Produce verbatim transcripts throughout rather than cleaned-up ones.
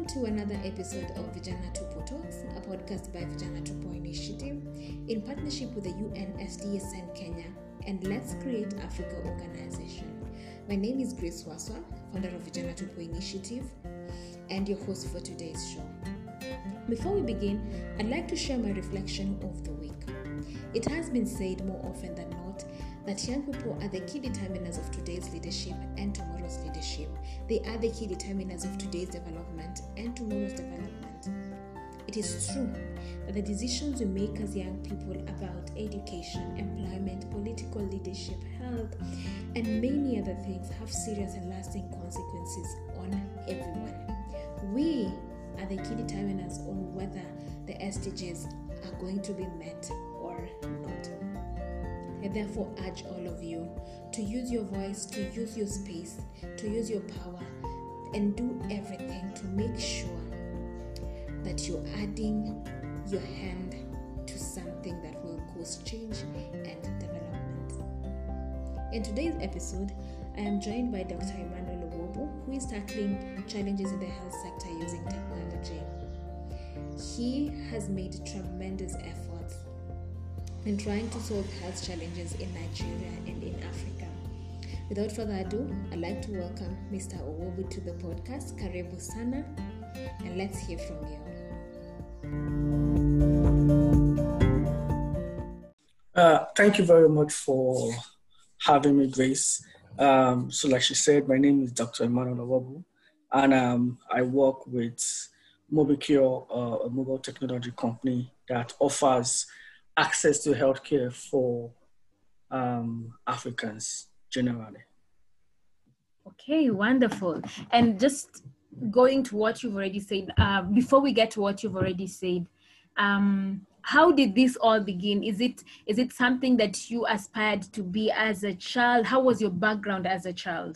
Welcome to another episode of Vijana Tupo Talks, a podcast by Vijana Tupo Initiative in partnership with the U N S D S N Kenya and Let's Create Africa organization. My name is Grace Waswa, founder of Vijana Tupo Initiative and your host for today's show. Before we begin, I'd like to share my reflection of the week. It has been said more often than not that young people are the key determiners of today's leadership and tomorrow's leadership. They are the key determiners of today's development and tomorrow's development. It is true that the decisions we make as young people about education, employment, political leadership, health, and many other things have serious and lasting consequences on everyone. We are the key determiners on whether the S D Gs are going to be met or not. I therefore urge all of you to use your voice, to use your space, to use your power, and do everything to make sure that you're adding your hand to something that will cause change and development. In today's episode, I am joined by Doctor Emmanuel Owobu, who is tackling challenges in the health sector using technology. He has made tremendous efforts in trying to solve health challenges in Nigeria and in Africa. Without further ado, I'd like to welcome Mister Owobu to the podcast. Karibu sana, and let's hear from you. Uh, thank you very much for having me, Grace. Um, so like she said, my name is Doctor Emmanuel Owobu, and um, I work with Mobicure, uh, a mobile technology company that offers access to healthcare for um, Africans generally. Okay, wonderful. And just going to what you've already said, uh, before we get to what you've already said, um, how did this all begin? Is it is it something that you aspired to be as a child? How was your background as a child?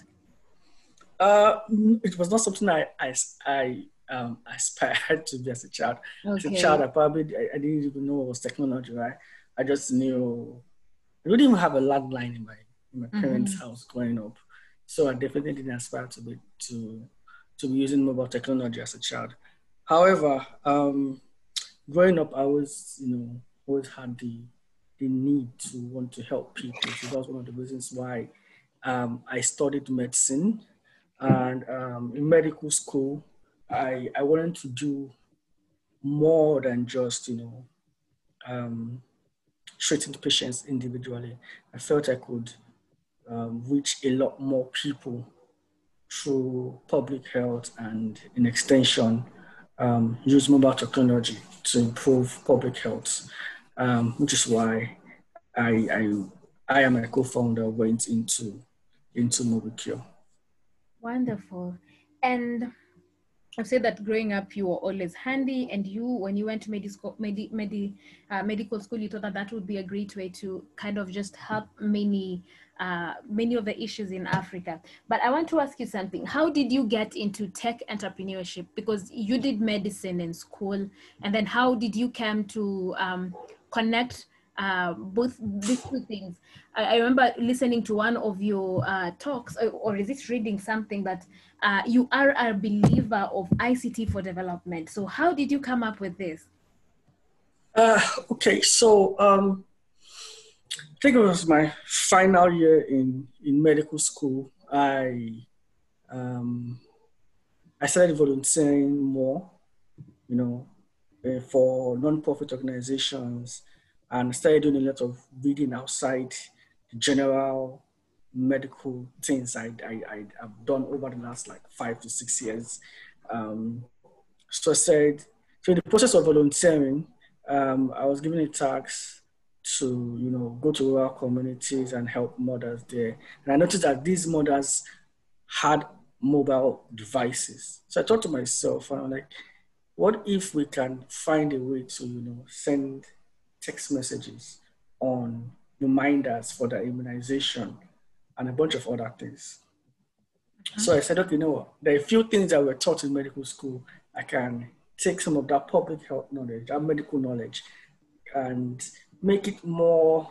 Uh, it was not something I I, I um, aspired to be as a child. Okay. As a child, I probably I, I didn't even know what was technology, right? I just knew I didn't even have a landline in my in my parents' mm-hmm. house growing up, so I definitely didn't aspire to be to to be using mobile technology as a child. However, um, growing up, I was you know always had the the need to want to help people. So that was one of the reasons why um, I studied medicine, and um, in medical school, I I wanted to do more than just you know. Um, treating patients individually. I felt I could um, reach a lot more people through public health and, in extension, um, use mobile technology to improve public health, um, which is why I, I, I and my co-founder went into, into Mobicure. Wonderful. And I've said that growing up, you were always handy, and you, when you went to medical, medi, medi, uh, medical school, you thought that that would be a great way to kind of just help many, uh, many of the issues in Africa. But I want to ask you something. How did you get into tech entrepreneurship? Because you did medicine in school, and then how did you come to um, connect Uh, both these two things? I, I remember listening to one of your uh, talks, or, or is it reading something that uh, you are a believer of I C T for development. So how did you come up with this? Uh, okay, so um, I think it was my final year in, in medical school. I um, I started volunteering more, you know, uh, for non-profit organizations, and started doing a lot of reading outside the general medical things I, I, I, I've done over the last like five to six years. Um, so I said, so in the process of volunteering, um, I was given a task to, you know, go to rural communities and help mothers there. And I noticed that these mothers had mobile devices. So I thought to myself, I'm like, what if we can find a way to, you know, send text messages on reminders for the immunization and a bunch of other things. Mm-hmm. So I said, okay, you know what? There are a few things that were taught in medical school. I can take some of that public health knowledge, that medical knowledge, and make it more,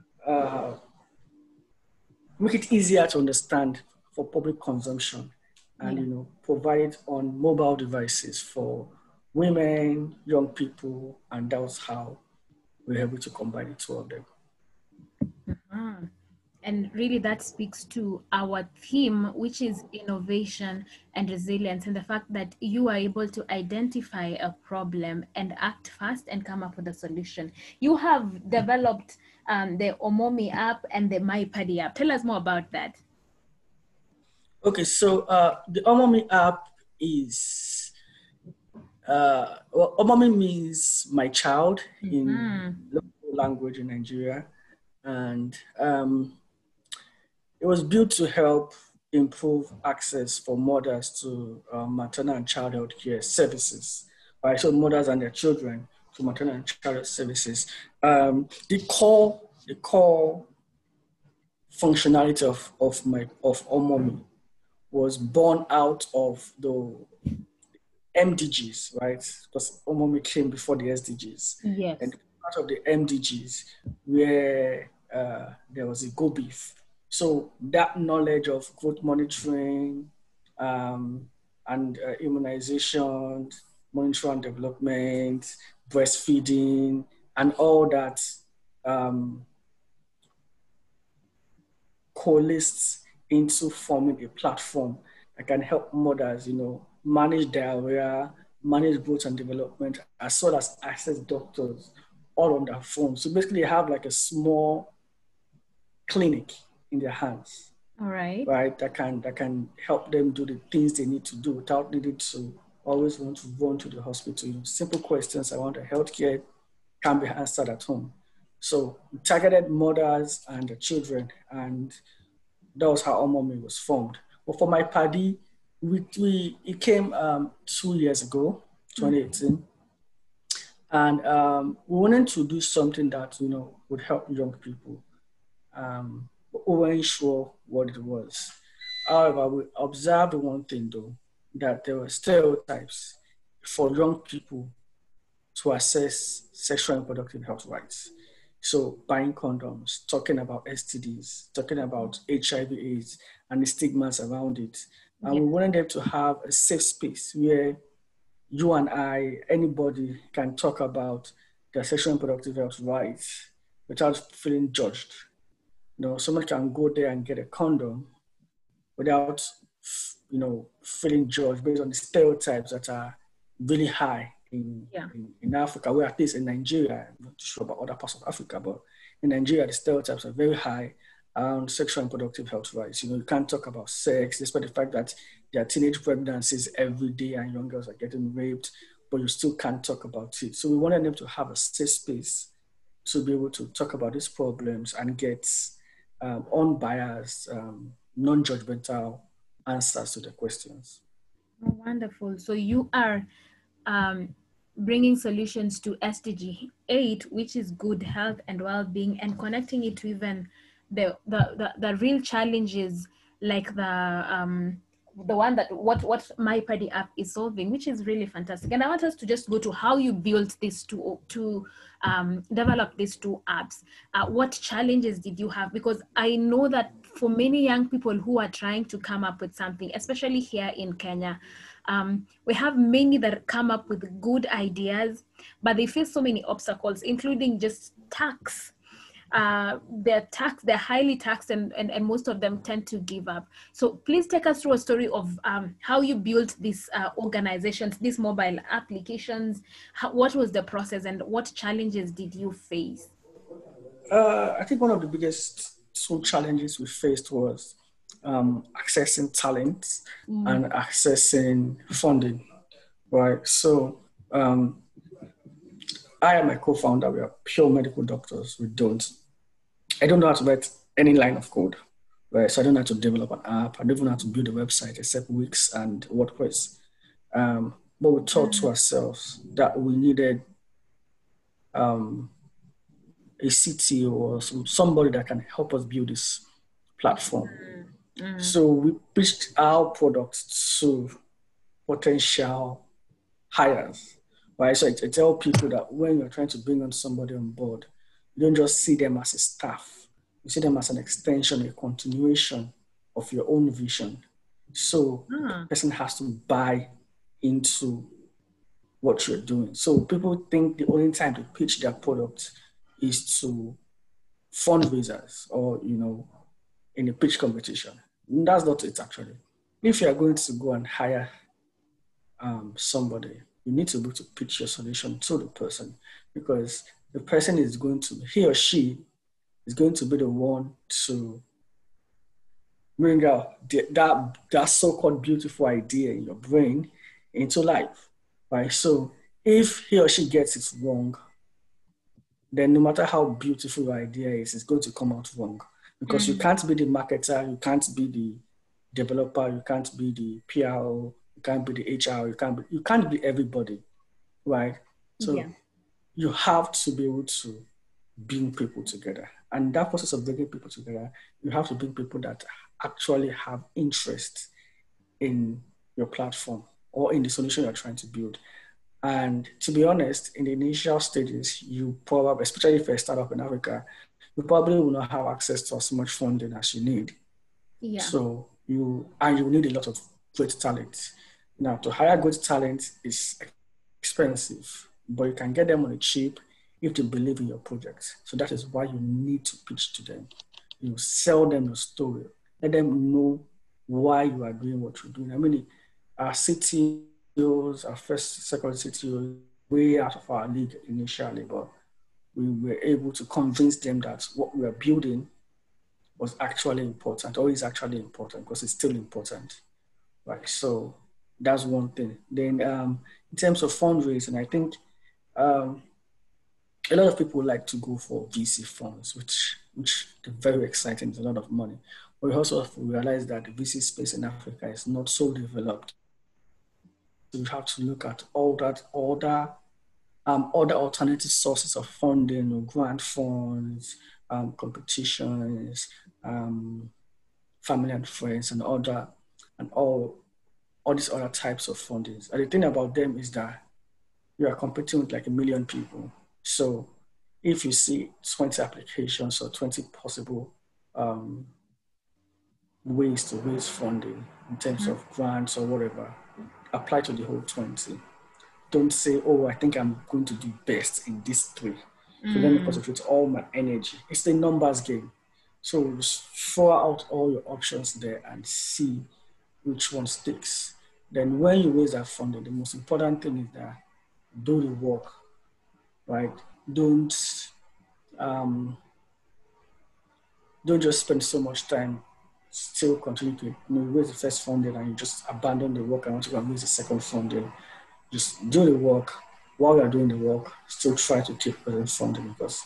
uh, make it easier to understand for public consumption. and, Yeah. you know, provide it on mobile devices for women, young people, and that was how we were able to combine the two of them. Ah. And really that speaks to our theme, which is innovation and resilience, and the fact that you are able to identify a problem and act fast and come up with a solution. You have developed um, the Omomi app and the MyPaddy app. Tell us more about that. Okay, so uh, the Omomi app is, uh, well, Omomi means my child in Mm-hmm. local language in Nigeria. And um, it was built to help improve access for mothers to uh, maternal and child health care services, right? So mothers and their children to maternal and child health services. Um, the core, the core functionality of, of my of Omomi was born out of the M D Gs, right? Because Omomi came before the S D Gs. Yes. And part of the M D Gs where uh, there was a go beef. So that knowledge of growth monitoring um, and uh, immunization, monitoring and development, breastfeeding, and all that um, coalesced into forming a platform that can help mothers, you know, manage diarrhea, manage growth and development, as well as access doctors all on their phone. So basically, they have like a small clinic in their hands, All right. right? That can that can help them do the things they need to do without needing to always want to run to the hospital. You know, simple questions around the healthcare can be answered at home. So we targeted mothers and the children, and that was how Omomi was formed. But for MyPaddy, we, we it came um, two years ago, twenty eighteen, mm-hmm. and um, we wanted to do something that, you know, would help young people. Um, but we weren't sure what it was. However, we observed one thing though, that there were stereotypes for young people to access sexual and reproductive health rights. So buying condoms, talking about S T Ds, talking about H I V AIDS and the stigmas around it. And Yeah. we wanted them to have a safe space where you and I, anybody can talk about their sexual and reproductive health rights without feeling judged. You know, someone can go there and get a condom without, you know, feeling judged based on the stereotypes that are really high in, yeah. in, in Africa, where at least in Nigeria, I'm not sure about other parts of Africa, but in Nigeria, the stereotypes are very high around sexual and reproductive health rights. You know, you can't talk about sex, despite the fact that there are teenage pregnancies every day and young girls are getting raped, but you still can't talk about it. So we wanted them to have a safe space to be able to talk about these problems and get um, unbiased, um, non-judgmental answers to the questions. Oh, wonderful. So you are um, bringing solutions to S D G eight, which is good health and well-being, and connecting it to even the the the, the real challenges like the um, the one that what what MyPaddy app is solving, which is really fantastic. And I want us to just go to how you built this to to um, develop these two apps. Uh, what challenges did you have? Because I know that for many young people who are trying to come up with something, especially here in Kenya, um, we have many that come up with good ideas, but they face so many obstacles, including just tax. Uh, they're taxed, they're highly taxed, and, and, and most of them tend to give up. So please take us through a story of um, how you built these uh, organizations, these mobile applications. How, what was the process and what challenges did you face? Uh, I think one of the biggest two challenges we faced was um, accessing talent mm. and accessing funding, right? So um, I am a co-founder. We are pure medical doctors. We don't, I don't know how to write any line of code, right? So I don't know how to develop an app. I don't even know how to build a website except Wix and WordPress. Um, but we thought mm. to ourselves that we needed um, a C T O or some, somebody that can help us build this platform. Mm. So we pitched our product to potential hires. Right, so I, I tell people that when you're trying to bring on somebody on board, you don't just see them as a staff. You see them as an extension, a continuation of your own vision. So Ah. the person has to buy into what you're doing. So people think the only time to pitch their product is to fundraisers or, you know, in a pitch competition. That's not it actually. If you are going to go and hire um, somebody, you need to be able to pitch your solution to the person, because the person is going to, he or she is going to be the one to bring out the, that, that so-called beautiful idea in your brain into life, right? So if he or she gets it wrong, then no matter how beautiful your idea is, it's going to come out wrong, because you Mm. can't be the marketer, you can't be the developer, you can't be the P R O, you can't be the H R, you can't be, you can't be everybody, right? Yeah. So you have to be able to bring people together. And that process of bringing people together, you have to bring people that actually have interest in your platform or in the solution you're trying to build. And to be honest, in the initial stages, you probably, especially if you're a startup in Africa, you probably will not have access to as much funding as you need. Yeah. So you, and you need a lot of great talent. Now, to hire good talent is expensive, but you can get them on a cheap if they believe in your project. So that is why you need to pitch to them. You sell them your story. Let them know why you are doing what you're doing. I mean, our C T Os, our first, second C T Os, way out of our league initially, but we were able to convince them that what we are building was actually important, or is actually important, because it's still important, right? So that's one thing. Then um, in terms of fundraising, I think um, a lot of people like to go for V C funds, which which are very exciting. It's a lot of money. But we also have to realize that the V C space in Africa is not so developed. So you have to look at all that other um, other alternative sources of funding, or grant funds, um, competitions, um, family and friends, and other and all all these other types of fundings. And the thing about them is that you are competing with like a million people. So if you see twenty applications or twenty possible um, ways to raise funding in terms Mm. of grants or whatever, apply to the whole twenty. Don't say, oh, I think I'm going to do best in these three. So let me Mm. concentrate all my energy. It's the numbers game. So just throw out all your options there and see which one sticks. Then when you raise that funding, the most important thing is that do the work, right? Don't um, don't just spend so much time still continue to, you know, raise the first funding and you just abandon the work and want to go and raise the second funding. Just do the work. While you're doing the work, still try to keep raising funding, because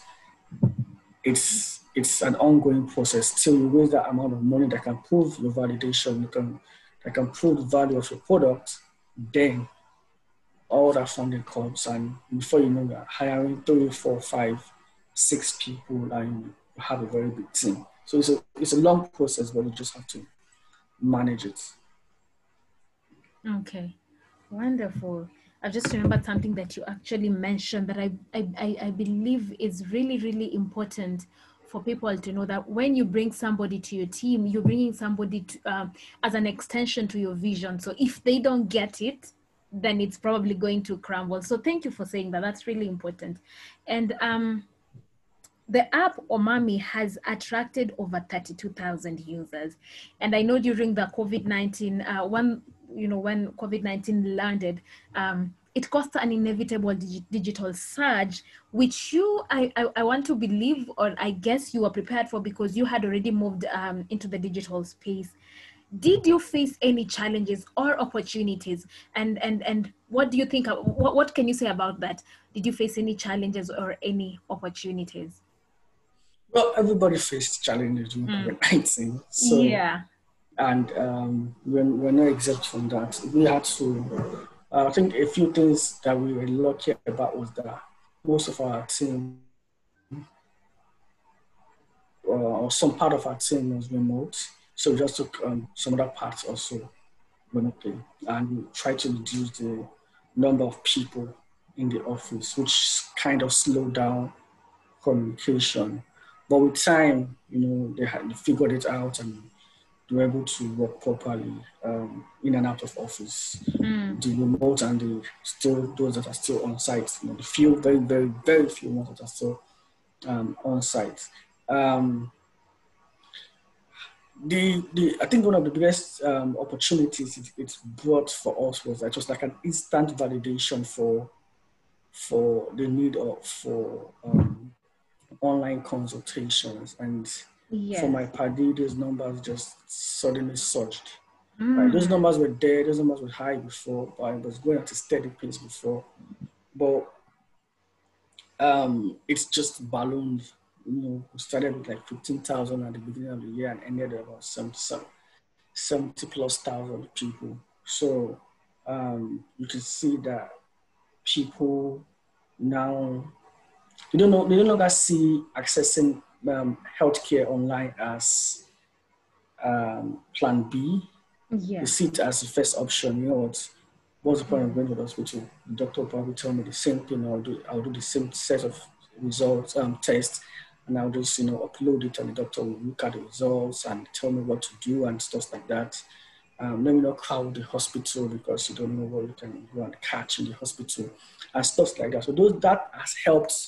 it's it's an ongoing process till you raise that amount of money that can prove your validation, you can that can prove the value of your product. Then all that funding comes, and before you know, you're hiring three, four, five, six people, and you have a very big team. So it's a it's a long process, but you just have to manage it. Okay. Wonderful. I've just remembered something that you actually mentioned that I, I, I I believe is really, really important for people to know, that when you bring somebody to your team, you're bringing somebody to, um, as an extension to your vision. So if they don't get it, then it's probably going to crumble. So thank you for saying that. That's really important. And um, the app Omami has attracted over thirty-two thousand users. And I know during the COVID nineteen, uh, one, you know, when COVID nineteen landed, um, it caused an inevitable digi- digital surge, which you, I, I, I want to believe, or I guess you were prepared for, because you had already moved um, into the digital space. Did you face any challenges or opportunities? And and and what do you think? What, what can you say about that? Did you face any challenges or any opportunities? Well, everybody faced challenges during Mm. COVID nineteen. So, Yeah. and um, we're, we're not exempt from that. We had to, uh, I think a few things that we were lucky about was that most of our team, uh, or some part of our team was remote. So we just took um, some other parts also remotely, and we tried to reduce the number of people in the office, which kind of slowed down communication. But with time, you know, they had figured it out, and they were able to work properly um, in and out of office. Mm. The remote and the still those that are still on site. You know, the few, very, very, very few ones that are still um, on site. Um, the the I think one of the biggest um, opportunities it, it brought for us was that it was like an instant validation for for the need of for um, online consultations, and Yes. for my party, those numbers just suddenly surged. Mm. Right, those numbers were there, those numbers were high before, but it was going at a steady pace before. But um, it's just ballooned. You know, we started with like fifteen thousand at the beginning of the year and ended at about seventy, seventy plus thousand people. So um, you can see that people now, they don't know, they no longer see accessing um, healthcare online as um, plan B. Yeah. They see it as the first option. You know what? What's the point of going to the hospital? The doctor will probably tell me the same thing. I'll do, I'll do the same set of results, um, tests, and I'll just, you know, upload it, and the doctor will look at the results and tell me what to do and stuff like that. Um, let me not crowd the hospital because you don't know what you can go and catch in the hospital and stuff like that. So those that has helped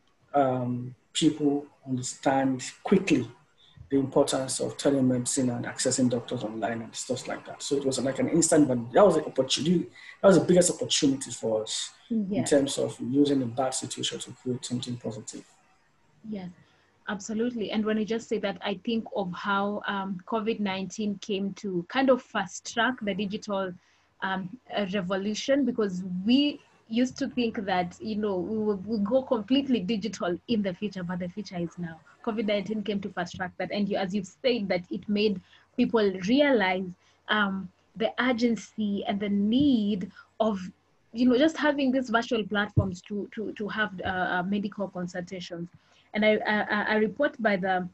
um, people understand quickly the importance of telemedicine and accessing doctors online and stuff like that. So it was like an instant, but that was an opportunity. That was the biggest opportunity for us Yeah. in terms of using a bad situation to create something positive. Yes, absolutely. And when you just say that, I think of how um, COVID nineteen came to kind of fast track the digital um, uh, revolution, because we used to think that, you know, we will we'll go completely digital in the future, but the future is now. COVID nineteen came to fast track that. And you, as you've said, that it made people realize um, the urgency and the need of, you know, just having these virtual platforms to, to, to have uh, uh, medical consultations. And I, I, a report by the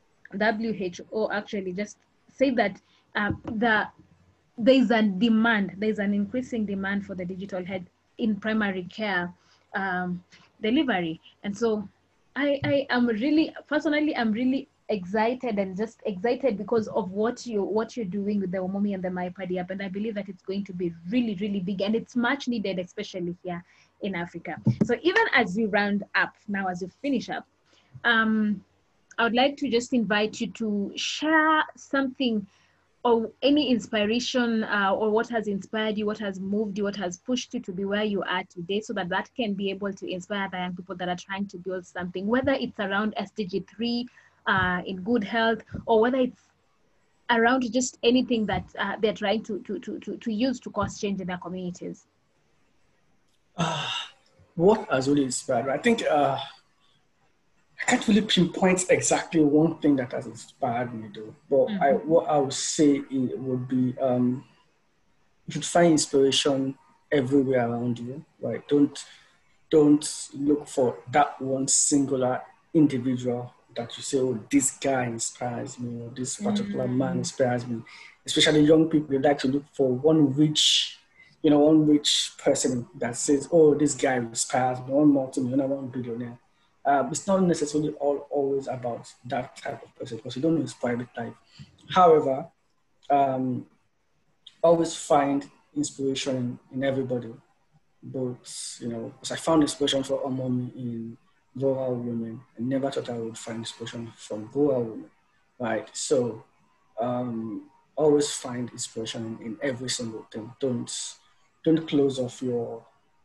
W H O actually just said that uh, the there is a demand, there is an increasing demand for the digital health in primary care um, delivery. And so I, I am really, personally, I'm really excited and just excited because of what you what you're doing with the Omomi and the MyPadi app. And I believe that it's going to be really, really big, and it's much needed, especially here in Africa. So even as you round up now, as you finish up, um, I would like to just invite you to share something or any inspiration uh, or what has inspired you, what has moved you, what has pushed you to be where you are today, so that that can be able to inspire the young people that are trying to build something, whether it's around S D G three uh, in good health, or whether it's around just anything that uh, they're trying to, to, to, to, to use to cause change in their communities. Uh, what has really inspired? I think uh, I can't really pinpoint exactly one thing that has inspired me, though. But mm-hmm. I, what I would say it would be um, you should find inspiration everywhere around you. Right? Don't don't look for that one singular individual that you say, oh, this guy inspires me, or this particular mm-hmm. man inspires me. Especially young people, they like to look for one rich, you know, one rich person that says, oh, this guy inspires me, one multi-millionaire, one billionaire. Uh, it's not necessarily all always about that type of person, because you don't know his private life. However, um, always find inspiration in, in everybody. Both, you know, because I found inspiration for Omomi in rural women. I never thought I would find inspiration from rural women, right? So um, always find inspiration in, in every single thing. Don't don't close off your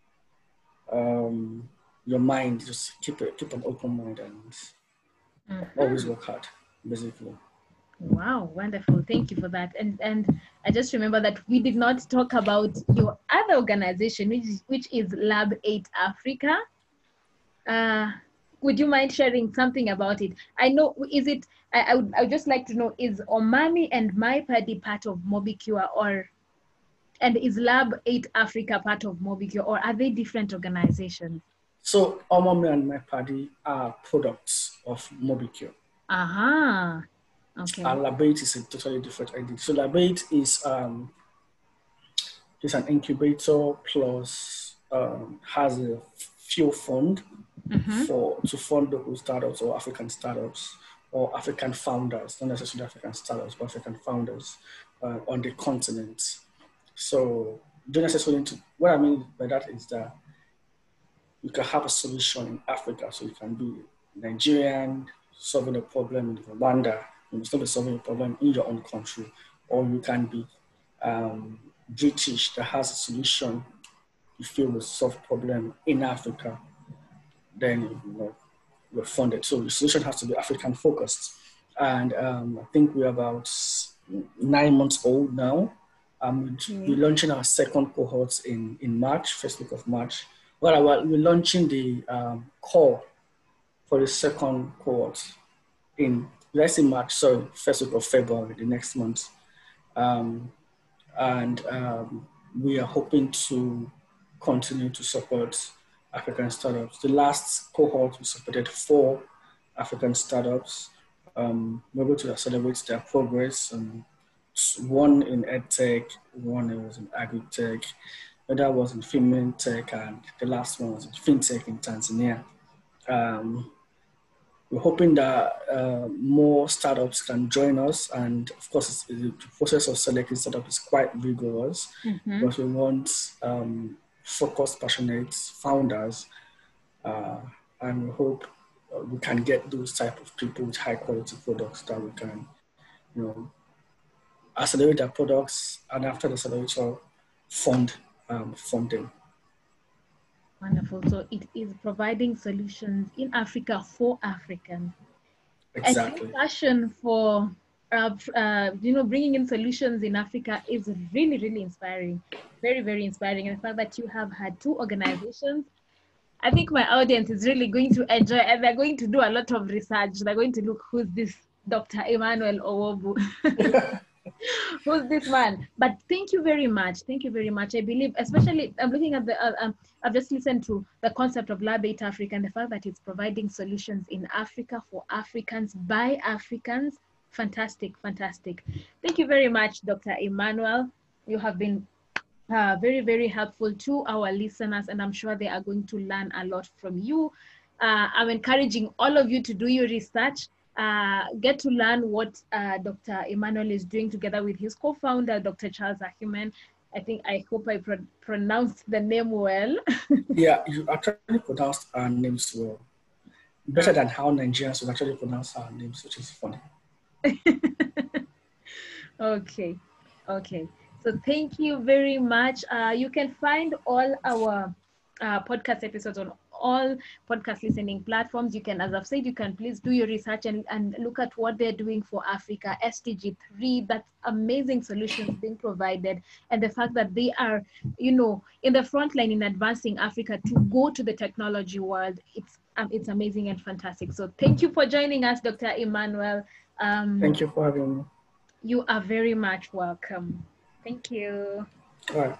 um, your mind. Just keep it, keep an open mind, and mm-hmm. always work hard, basically. Wow, wonderful. Thank you for that. And and I just remember that we did not talk about your other organization, which is, which is Lab eight Africa. Uh, would you mind sharing something about it? I know, is it, I, I, would, I would just like to know, is Omami and MyPadi part of Mobicure, or, and is Lab eight Africa part of Mobicure, or are they different organizations? So Omami and MyPadi are products of Mobicure. Aha. Uh-huh. Okay. And Lab eight is a totally different idea. So Lab eight is um, is an incubator plus um, has a fuel fund mm-hmm. for to fund local startups or African startups or African founders, not necessarily African startups, but African founders uh, on the continent. So don't necessarily to, what I mean by that is that you can have a solution in Africa. So you can be Nigerian, solving a problem in Rwanda, you must not be solving a problem in your own country, or you can be um, British that has a solution you feel will solve problem in Africa, then you know, you're funded. So the solution has to be African focused. And um, I think we're about nine months old now. Um, mm-hmm. We're launching our second cohort in, in March, first week of March. Well, we're launching the um, call for the second cohort in, let's say March, sorry, first week of February, the next month. Um, and um, we are hoping to continue to support African startups. The last cohort, we supported four African startups. Um, we're able to accelerate their progress. Um, one in EdTech, one was in Agri-Tech, the other was in Female Tech, and the last one was in FinTech in Tanzania. Um, we're hoping that uh, more startups can join us, and of course, the process of selecting startups is quite rigorous, mm-hmm. because we want um, focused, passionate founders, uh, and we hope uh, we can get those type of people with high quality products that we can, you know, accelerate their products, and after the accelerator, fund um, funding. Wonderful. So it is providing solutions in Africa for Africans. Exactly. And your passion for uh, uh, you know, bringing in solutions in Africa is really, really inspiring. Very, very inspiring. And the fact that you have had two organizations, I think my audience is really going to enjoy, and they're going to do a lot of research. They're going to look, who's this Doctor Emmanuel Owobu? Who's this man? But thank you very much. Thank you very much. I believe, especially, I'm looking at the, uh, um, I've just listened to the concept of Lab eight Africa and the fact that it's providing solutions in Africa for Africans by Africans. Fantastic, fantastic. Thank you very much, Doctor Emmanuel. You have been uh, very, very helpful to our listeners, and I'm sure they are going to learn a lot from you. Uh, I'm encouraging all of you to do your research. Uh, get to learn what uh, Doctor Emmanuel is doing together with his co-founder, Doctor Charles Ahimen. I think, I hope I pro pronounced the name well. Yeah, you actually pronounced our names well. Better than how Nigerians would actually pronounce our names, which is funny. Okay, okay. So thank you very much. Uh, you can find all our uh, podcast episodes on all podcast listening platforms. You can, as I've said, you can please do your research and, and look at what they're doing for Africa, S D G three, that's amazing solutions being provided. And the fact that they are, you know, in the front line in advancing Africa to go to the technology world, it's, um, it's amazing and fantastic. So thank you for joining us, Doctor Emmanuel. Um, Thank you for having me. You are very much welcome. Thank you. All right.